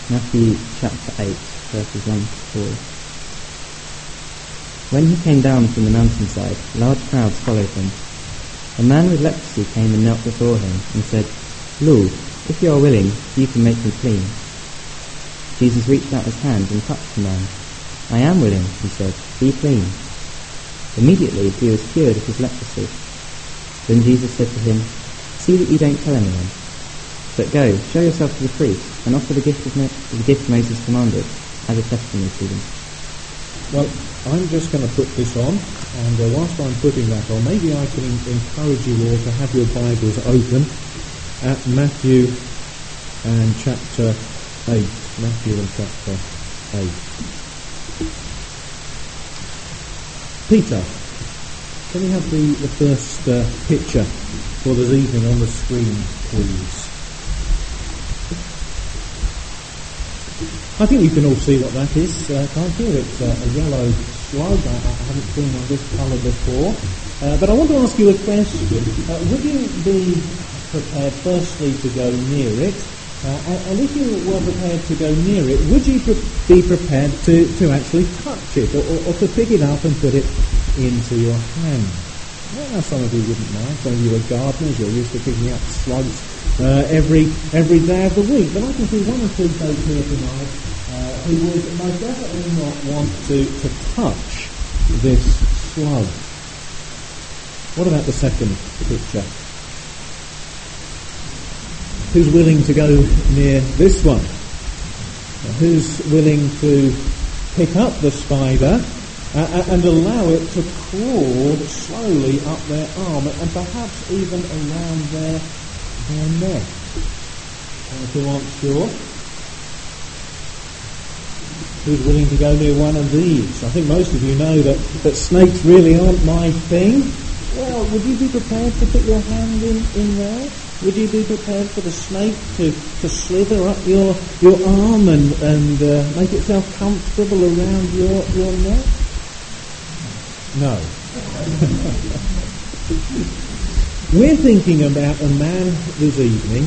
Matthew chapter 8, verses 1 to 4. When he came down from the mountainside, large crowds followed him. A man with leprosy came and knelt before him and said, "Lord, if you are willing, you can make me clean." Jesus reached out his hand and touched the man. "I am willing," he said, "be clean." Immediately he was cured of his leprosy. Then Jesus said to him, "See that you don't tell anyone. But go, show yourself to the priest, and offer the gift Moses commanded, as a testimony to them." Well, I'm just going to put this on, and whilst I'm putting that on, maybe I can encourage you all to have your Bibles open at Matthew and chapter 8. Matthew and chapter 8. Peter, can we have the first picture for this evening on the screen, please? I think you can all see what that is, can't you? It's a yellow slug. I haven't seen on this colour before. But I want to ask you a question. Would you be prepared firstly to go near it? And if you were prepared to go near it, would you be prepared to actually touch it or to pick it up and put it into your hand? Well, now some of you wouldn't mind. Some of you are gardeners. You're used to picking up slugs every day of the week. But I can see one or two folks here tonight who would most definitely not want to touch this slug. What about the second picture? Who's willing to go near this one? Who's willing to pick up the spider and allow it to crawl slowly up their arm and perhaps even around their neck? And if you aren't sure, who's willing to go near one of these? I think most of you know that snakes really aren't my thing. Well, would you be prepared to put your hand in there? Would you be prepared for the snake to slither up your arm and make itself comfortable around your neck? No. We're thinking about a man this evening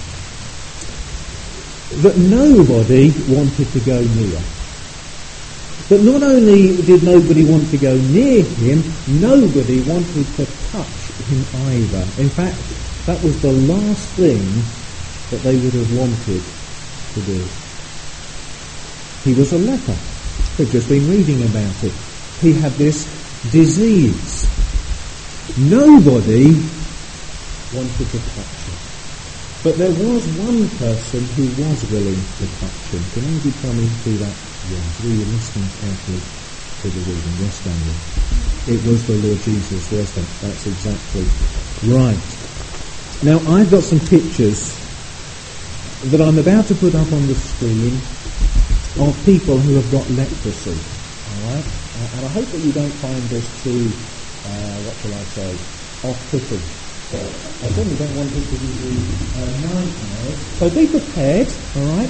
that nobody wanted to go near. But not only did nobody want to go near him, nobody wanted to touch him either. In fact, that was the last thing that they would have wanted to do. He was a leper. We've just been reading about it. He had this disease. Nobody wanted to touch him. But there was one person who was willing to touch him. Can anybody tell me who that was? Were you listening carefully to the reading? Yes, Daniel. It was the Lord Jesus, wasn't it? That's exactly right. Now, I've got some pictures that I'm about to put up on the screen of people who have got leprosy. All right? And I hope that you don't find this too, what shall I say, off-putting. I certainly don't want it to give you nightmares. So be prepared, all right?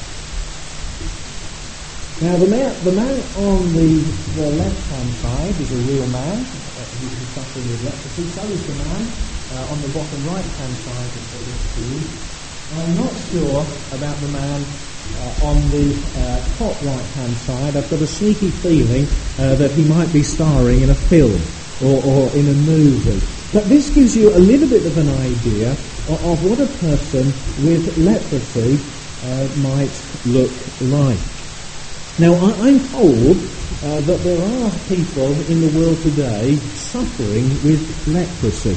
Now, the man on the left-hand side is a real man. He's suffering with leprosy. So is the man on the bottom right-hand side of the screen. I'm not sure about the man on the top right-hand side. I've got a sneaky feeling that he might be starring in a film or in a movie. But this gives you a little bit of an idea of what a person with leprosy might look like. Now, I'm told that there are people in the world today suffering with leprosy.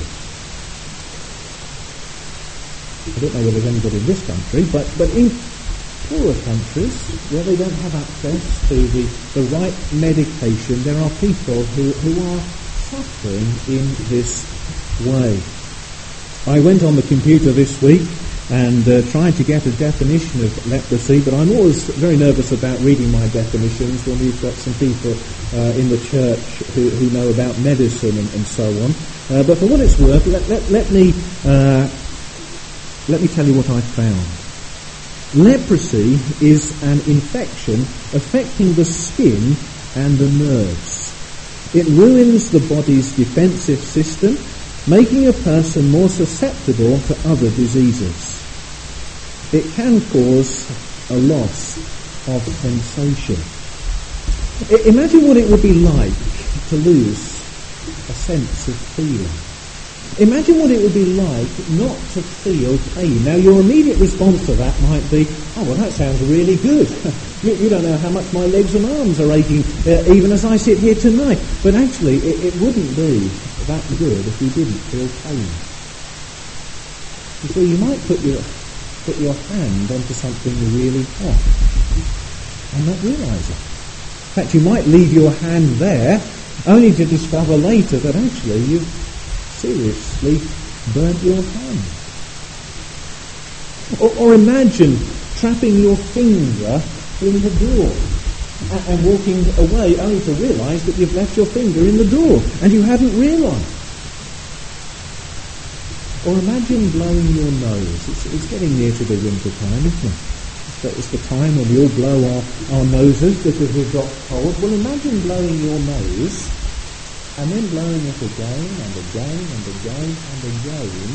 I don't know whether there's anybody in this country, but in poorer countries where they don't have access to the right medication, there are people who are suffering in this way. I went on the computer this week and tried to get a definition of leprosy, but I'm always very nervous about reading my definitions when we've got some people in the church who know about medicine and so on. But for what it's worth, let me tell you what I found. Leprosy is an infection affecting the skin and the nerves. It ruins the body's defensive system, making a person more susceptible to other diseases. It can cause a loss of sensation. Imagine what it would be like to lose a sense of feeling. Imagine what it would be like not to feel pain. Now, your immediate response to that might be, oh, well, that sounds really good. You don't know how much my legs and arms are aching, even as I sit here tonight. But actually, it wouldn't be that good if you didn't feel pain. You see, you might put your hand onto something really hot and not realise it. In fact, you might leave your hand there only to discover later that actually you've seriously burnt your hand. Or imagine trapping your finger in the door and walking away only to realise that you've left your finger in the door and you hadn't realised. Or imagine blowing your nose. It's getting near to the winter time, isn't it? It's the time when we all blow our noses because we've got cold. Well, imagine blowing your nose and then blowing it again and again and again and again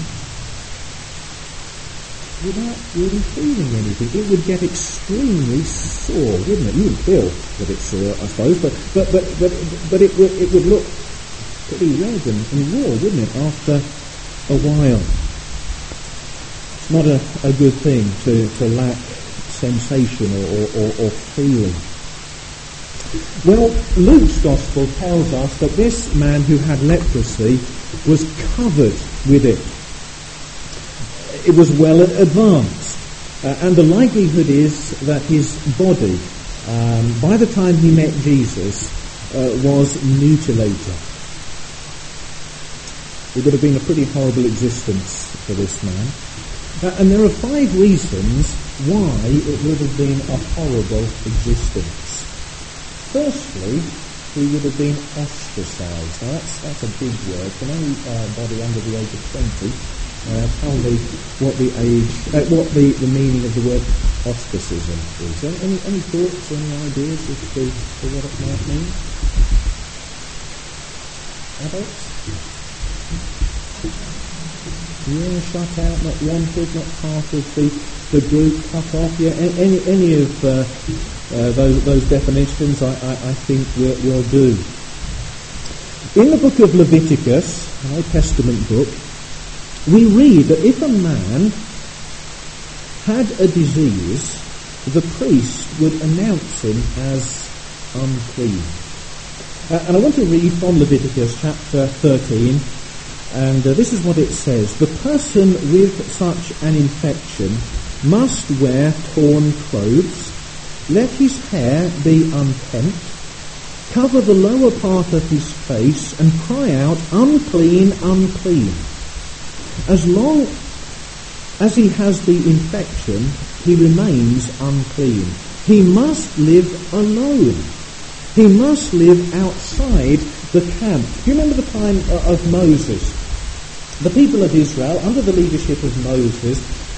without really feeling anything. It would get extremely sore, wouldn't it? You would feel that it's sore, I suppose, but it would look pretty red and raw, wouldn't it, after a while? It's not a good thing to lack sensation or feeling. Well, Luke's Gospel tells us that this man who had leprosy was covered with it. It was well advanced, and the likelihood is that his body, by the time he met Jesus, was mutilated. It would have been a pretty horrible existence for this man. And there are 5 reasons why it would have been a horrible existence. Firstly, he would have been ostracised. Now that's a big word. Can anybody under the age of 20 tell me what the meaning of the word ostracism is? Any thoughts, any ideas as to what it might mean? Adults? Yeah, shut out, not wanted, not part of the group, cut off. Yeah, any of those definitions I think will do. In the book of Leviticus, an Old Testament book, we read that if a man had a disease, the priest would announce him as unclean. And I want to read from Leviticus chapter 13. And this is what it says. The person with such an infection must wear torn clothes, let his hair be unkempt, cover the lower part of his face, and cry out, unclean, unclean. As long as he has the infection, he remains unclean. He must live alone. He must live outside the camp. Do you remember the time of Moses? The people of Israel, under the leadership of Moses,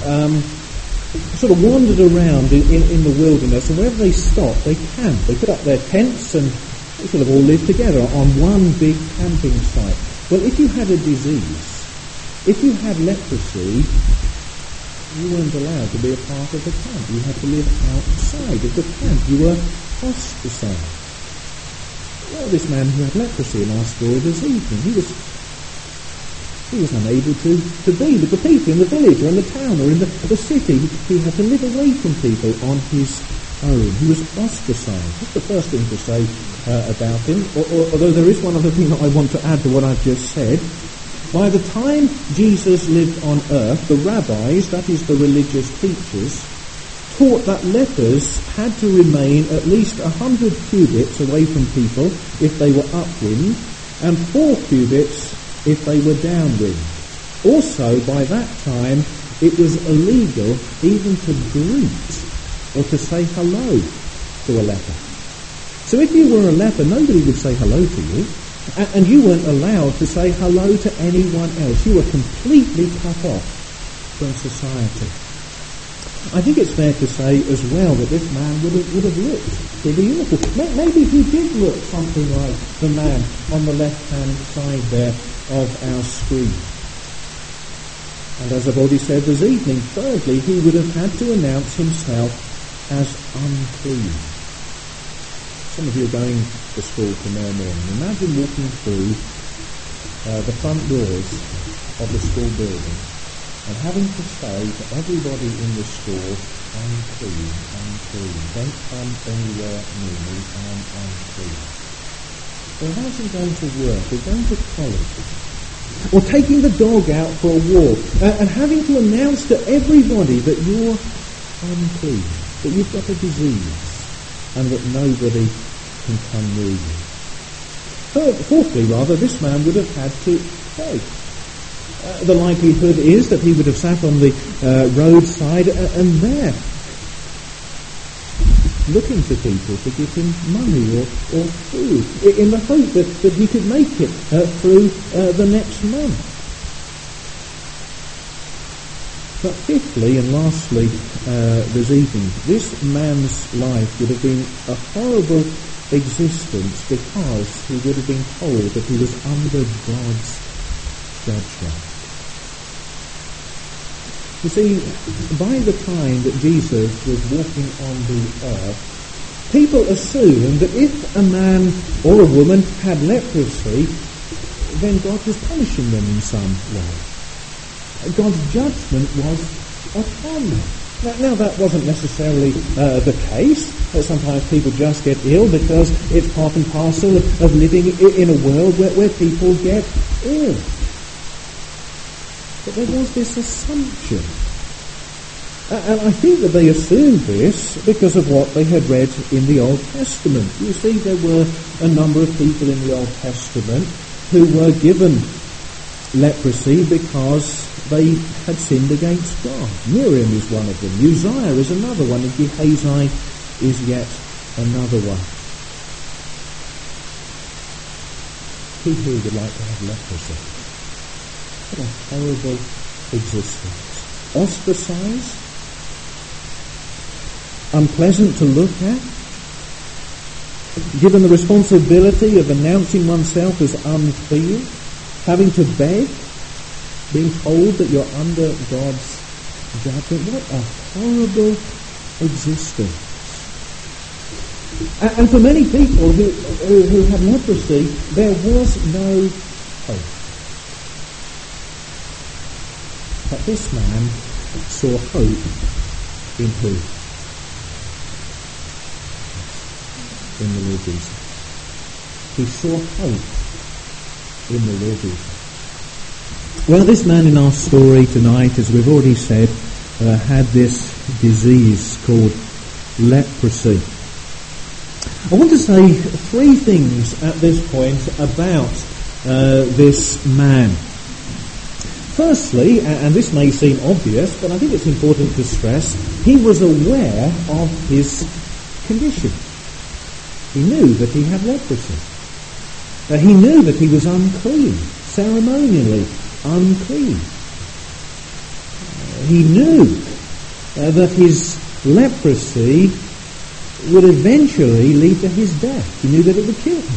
sort of wandered around in the wilderness, and wherever they stopped, they camped. They put up their tents, and they sort of all lived together on one big camping site. Well, if you had a disease, if you had leprosy, you weren't allowed to be a part of the camp. You had to live outside of the camp. You were ostracized. Well, this man who had leprosy in our story this evening, he was unable to be with the people in the village or in the town or in the city. He had to live away from people on his own. He was ostracized. That's the first thing to say about him. Although there is one other thing that I want to add to what I've just said. By the time Jesus lived on earth, the rabbis, that is the religious teachers, taught that lepers had to remain at least 100 cubits away from people if they were upwind, and 4 cubits if they were downwind. Also, by that time, it was illegal even to greet or to say hello to a leper. So if you were a leper, nobody would say hello to you, and you weren't allowed to say hello to anyone else. You were completely cut off from society. I think it's fair to say as well that this man would have looked pretty awful. Maybe he did look something like the man on the left-hand side there of our screen. And as I've already said this evening, thirdly, he would have had to announce himself as unclean. Some of you are going to school tomorrow morning. Imagine walking through the front doors of the school building and having to say to everybody in the school, unclean, unclean, don't come anywhere near me, I'm unclean. Well, how's it going to work? We're going to college. Or taking the dog out for a walk and having to announce to everybody that you're unclean, that you've got a disease and that nobody can come near you. Fourthly, this man would have had to pray. The likelihood is that he would have sat on the roadside and there, looking to people to give him money or food, in the hope that he could make it through the next month. But fifthly and lastly this evening, this man's life would have been a horrible existence because he would have been told that he was under God's judgment. You see, by the time that Jesus was walking on the earth, people assumed that if a man or a woman had leprosy, then God was punishing them in some way. God's judgment was upon them. Now that wasn't necessarily the case. Sometimes people just get ill because it's part and parcel of living in a world where people get ill. But there was this assumption. And I think that they assumed this because of what they had read in the Old Testament. You see, there were a number of people in the Old Testament who were given leprosy because they had sinned against God. Miriam is one of them. Uzziah is another one. And Gehazi is yet another one. Who here would like to have leprosy? What a horrible existence. Ostracized, unpleasant to look at, given the responsibility of announcing oneself as unclean, having to beg, being told that you're under God's judgment. What a horrible existence. And for many people who had leprosy, there was no hope. But this man saw hope in who? In the Lord Jesus. He saw hope in the Lord Jesus. Well, this man in our story tonight, as we've already said, had this disease called leprosy. I want to say three things at this point about this man. Firstly, and this may seem obvious, but I think it's important to stress, he was aware of his condition. He knew that he had leprosy. He knew that he was unclean, ceremonially unclean. He knew that his leprosy would eventually lead to his death. He knew that it would kill him.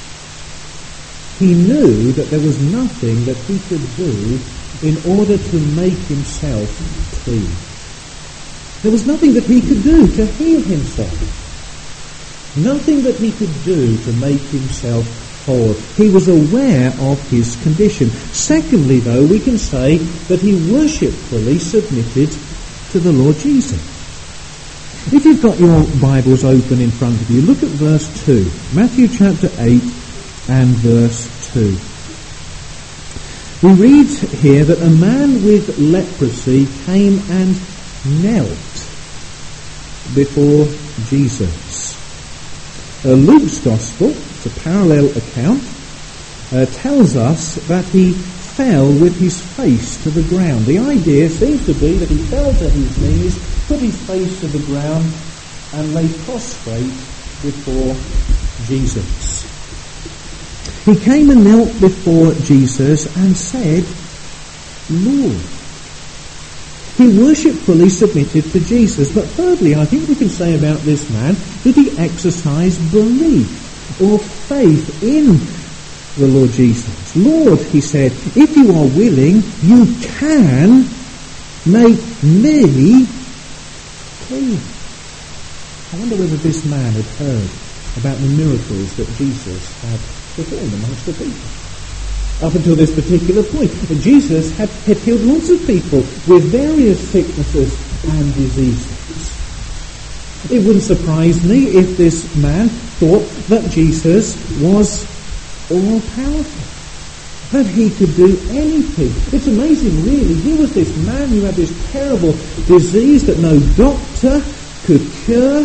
He knew that there was nothing that he could do in order to make himself clean. There was nothing that he could do to heal himself. Nothing that he could do to make himself whole. He was aware of his condition. Secondly, though, we can say that he worshipfully submitted to the Lord Jesus. If you've got your Bibles open in front of you, look at verse 2. Matthew chapter 8 and verse 2. We read here that a man with leprosy came and knelt before Jesus. Luke's Gospel, it's a parallel account, tells us that he fell with his face to the ground. The idea seems to be that he fell to his knees, put his face to the ground, and lay prostrate before Jesus. He came and knelt before Jesus and said, Lord. He worshipfully submitted to Jesus. But thirdly, I think we can say about this man that he exercised belief or faith in the Lord Jesus. Lord, he said, if you are willing, you can make me clean. I wonder whether this man had heard about the miracles that Jesus had performed amongst the people. Up until this particular point, Jesus had healed lots of people with various sicknesses and diseases. It wouldn't surprise me if this man thought that Jesus was all-powerful, that he could do anything. It's amazing, really. Here was this man who had this terrible disease that no doctor could cure,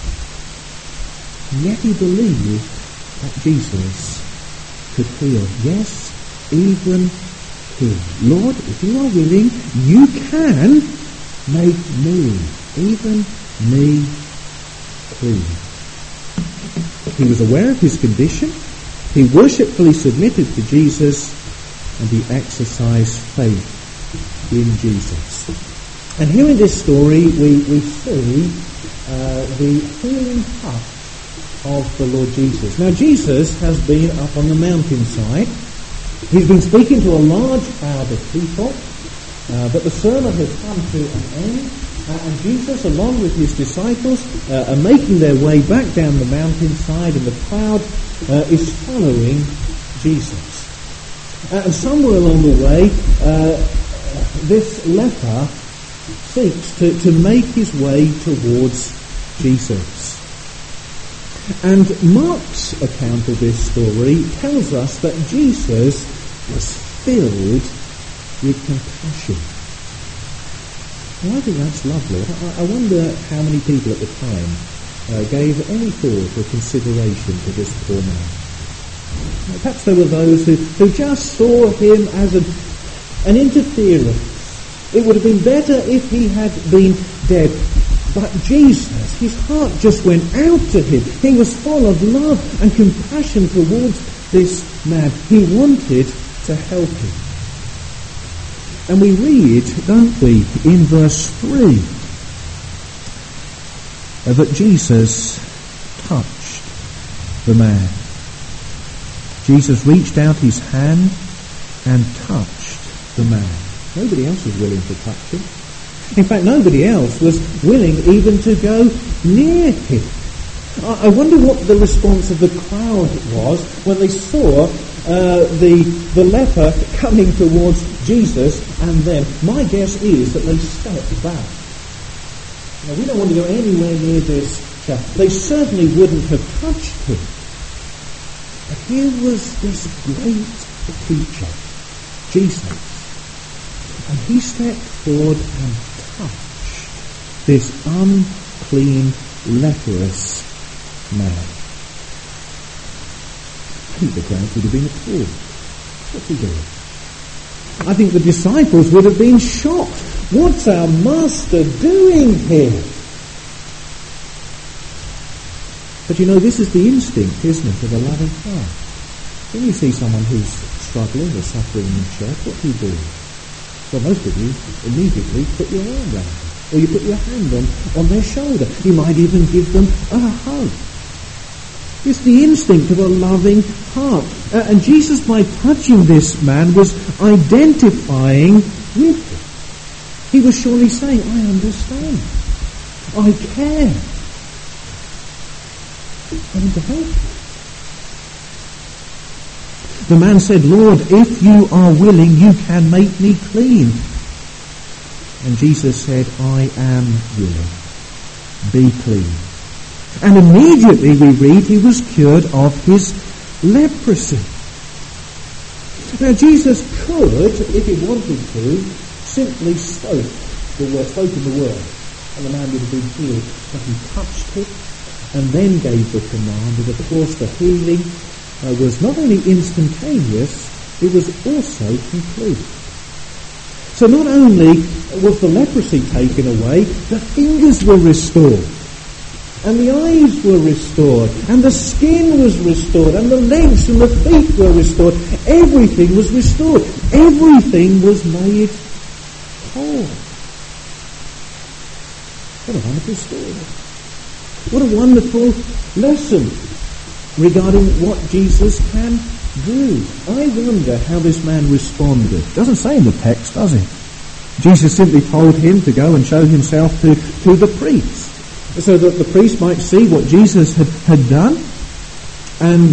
and yet he believed that Jesus could heal. Yes, even heal. Lord, if you are willing, you can make me, even me, clean. He was aware of his condition. He worshipfully submitted to Jesus, and he exercised faith in Jesus. And here in this story, we see the healing touch of the Lord Jesus. Now, Jesus has been up on the mountainside. He's been speaking to a large crowd of people, but the sermon has come to an end, and Jesus, along with his disciples, are making their way back down the mountainside, and the crowd is following Jesus. And somewhere along the way, this leper seeks to make his way towards Jesus. And Mark's account of this story tells us that Jesus was filled with compassion. Well, I think that's lovely. I wonder how many people at the time gave any thought or consideration to this poor man. Perhaps there were those who just saw him as an interference. It would have been better if he had been dead. But Jesus, his heart just went out to him. He was full of love and compassion towards this man. He wanted to help him. And we read, don't we, in verse 3, that Jesus touched the man. Jesus reached out his hand and touched the man. Nobody else was willing to touch him. In fact, nobody else was willing even to go near him. I wonder what the response of the crowd was when they saw the leper coming towards Jesus and them. My guess is that they stepped back. Now, we don't want to go anywhere near this chap. They certainly wouldn't have touched him. But here was this great teacher, Jesus. And he stepped forward and touched this unclean, leprous man. I think the crowd would have been appalled. What's he doing? I think the disciples would have been shocked. What's our master doing here? But you know, this is the instinct, isn't it, of a loving heart. When you see someone who's struggling or suffering in church, what do? Well, most of you immediately put your arm around them, or you put your hand on their shoulder. You might even give them a hug. It's the instinct of a loving heart. And Jesus, by touching this man, was identifying with him. He was surely saying, I understand. I care. I want to help you. The man said, Lord, if you are willing, you can make me clean. And Jesus said, I am willing. Be clean. And immediately we read he was cured of his leprosy. Now Jesus could, if he wanted to, simply spoken the word, and the man would have been healed. But he touched it and then gave the command. And of course the healing was not only instantaneous, it was also complete. So not only was the leprosy taken away, the fingers were restored, and the eyes were restored, and the skin was restored, and the legs and the feet were restored. Everything was restored. Everything was made whole. What a wonderful story. What a wonderful lesson regarding what Jesus can do. I wonder how this man responded. It doesn't say in the text, does it? Jesus simply told him to go and show himself to the priest. so that the priest might see what Jesus had done and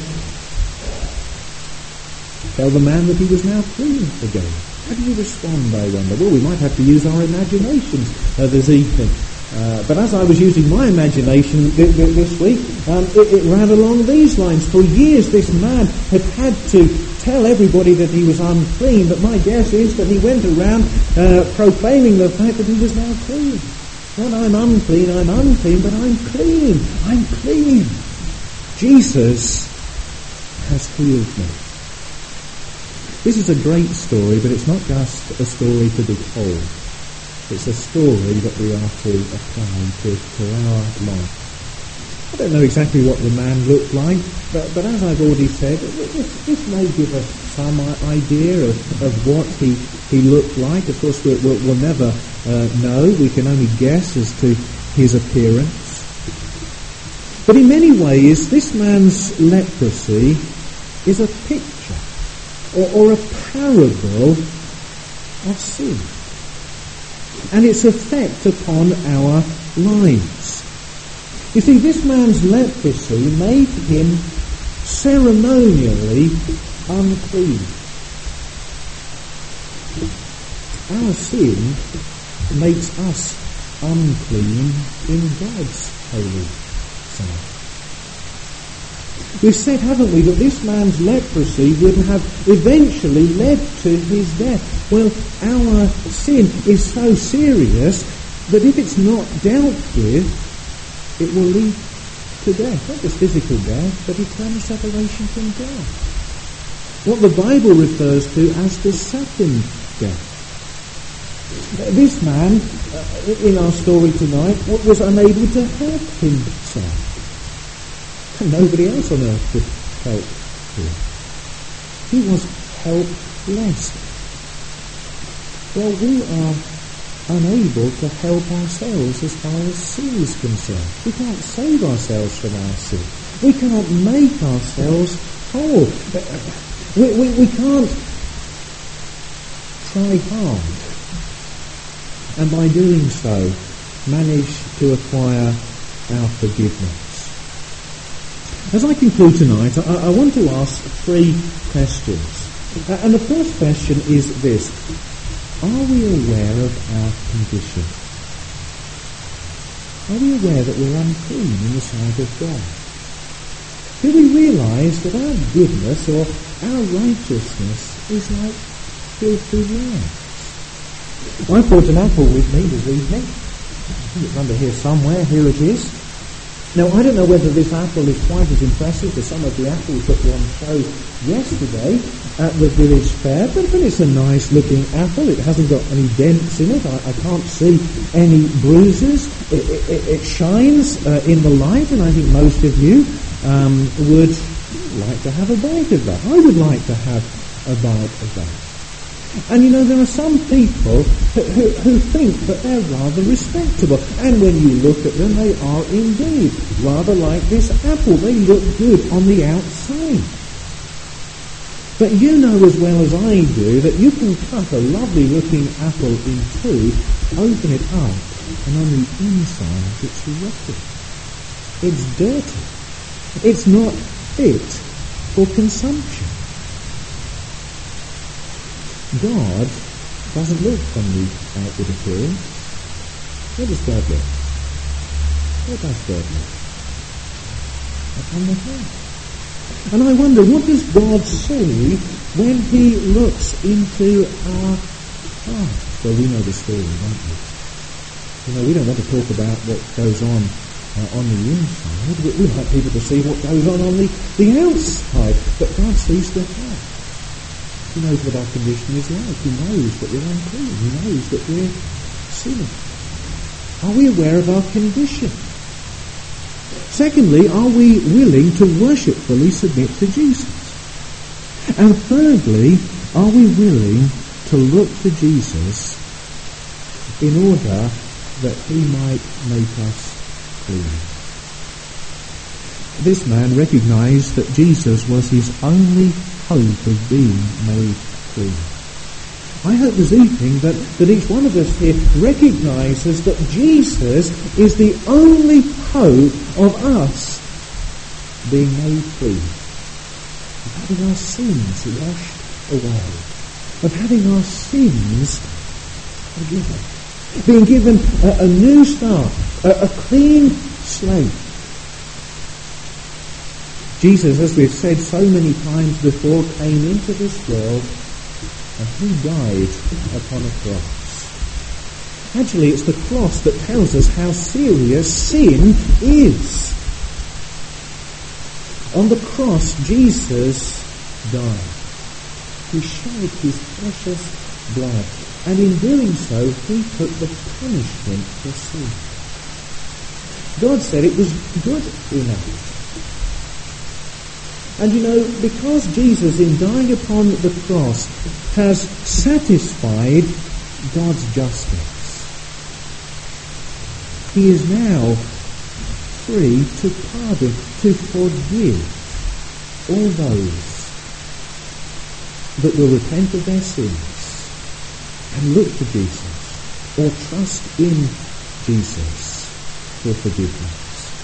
tell the man that he was now clean again. How do you respond, I wonder? Well, we might have to use our imaginations this evening. But as I was using my imagination this week, it ran along these lines. For years this man had to tell everybody that he was unclean, but my guess is that he went around proclaiming the fact that he was now clean. Not I'm unclean, but I'm clean. I'm clean. Jesus has healed me. This is a great story, but it's not just a story to be told. It's a story that we are to apply to our life. I don't know exactly what the man looked like, but as I've already said, this may give us some idea of what he looked like. Of course, we'll never know. We can only guess as to his appearance. But in many ways, this man's leprosy is a picture or a parable of sin and its effect upon our lives. You see, this man's leprosy made him ceremonially unclean. Our sin makes us unclean in God's holy sight. We've said, haven't we, that this man's leprosy would have eventually led to his death. Well, our sin is so serious that if it's not dealt with, it will lead to death. Not just physical death, but eternal separation from God. What the Bible refers to as the second death. This man, in our story tonight, was unable to help himself. And nobody else on earth could help him. He was helpless. Well, we are unable to help ourselves as far as sin is concerned. We can't save ourselves from our sin. We can't make ourselves whole. We can't try hard and by doing so manage to acquire our forgiveness. As I conclude tonight, I want to ask three questions. And the first question is this: are we aware of our condition? Are we aware that we're unclean in the sight of God? Do we realise that our goodness or our righteousness is like filthy rags? I brought an apple with me this evening. I think it's under here somewhere. Here it is. Now, I don't know whether this apple is quite as impressive as some of the apples that were on show yesterday at the village fair, but it's a nice-looking apple. It hasn't got any dents in it. I can't see any bruises. It shines in the light, and I think most of you would like to have a bite of that. I would like to have a bite of that. And you know, there are some people who think that they're rather respectable. And when you look at them, they are indeed rather like this apple. They look good on the outside. But you know as well as I do that you can cut a lovely looking apple in two, open it up, and on the inside it's rotten. It's dirty. It's not fit for consumption. God doesn't look on the outward appearance. Where does God look? Where does God look? Upon the heart. And I wonder, what does God see when he looks into our hearts? Well, we know the story, don't we? You know, we don't want to talk about what goes on the inside. We like people to see what goes on the outside. But God sees the heart. He knows what our condition is like. He knows that we're unclean. He knows that we're sinners. Are we aware of our condition? Secondly, are we willing to worshipfully submit to Jesus? And thirdly, are we willing to look to Jesus in order that he might make us clean? This man recognized that Jesus was his only hope of being made clean. I hope this evening that each one of us here recognises that Jesus is the only hope of us being made free, of having our sins washed away, of having our sins forgiven, being given a new start, a clean slate. Jesus, as we've said so many times before, came into this world and he died upon a cross. Actually, it's the cross that tells us how serious sin is. On the cross, Jesus died. He shed his precious blood, and in doing so, he took the punishment for sin. God said it was good enough. And you know, because Jesus, in dying upon the cross, has satisfied God's justice, he is now free to pardon, to forgive all those that will repent of their sins and look to Jesus or trust in Jesus for forgiveness.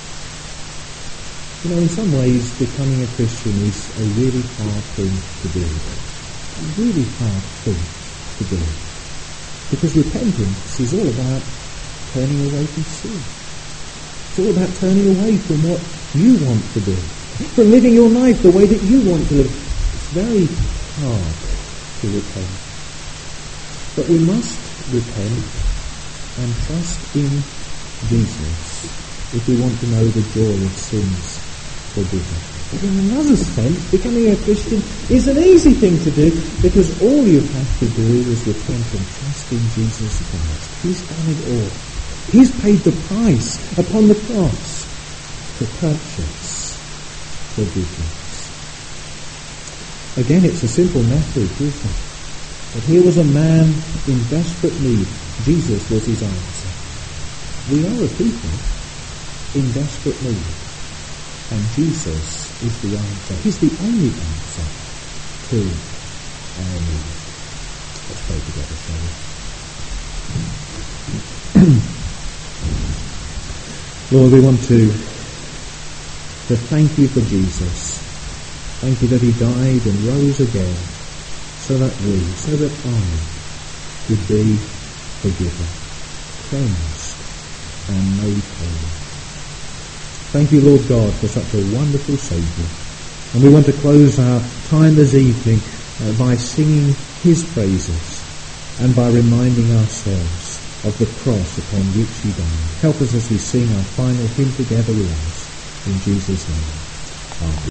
You know, in some ways, becoming a Christian is a really hard thing to do. A really hard thing to do. Because repentance is all about turning away from sin. It's all about turning away from what you want to do. From living your life the way that you want to live. It's very hard to repent. But we must repent and trust in Jesus if we want to know the joy of sins forgiven. But in another sense, becoming a Christian is an easy thing to do because all you have to do is repent and trust in Jesus Christ. He's done it all. He's paid the price upon the cross to purchase forgiveness. Again, it's a simple message, isn't it? But here was a man in desperate need. Jesus was his answer. We are a people in desperate need. And Jesus is the answer. He's the only answer to our need. Let's pray together, shall we? Lord, we want to thank you for Jesus. Thank you that he died and rose again so that I could be forgiven, cleansed and made holy. Thank you, Lord God, for such a wonderful Saviour. And we want to close our time this evening by singing his praises and by reminding ourselves of the cross upon which he died. Help us as we sing our final hymn together with us. In Jesus' name. Amen.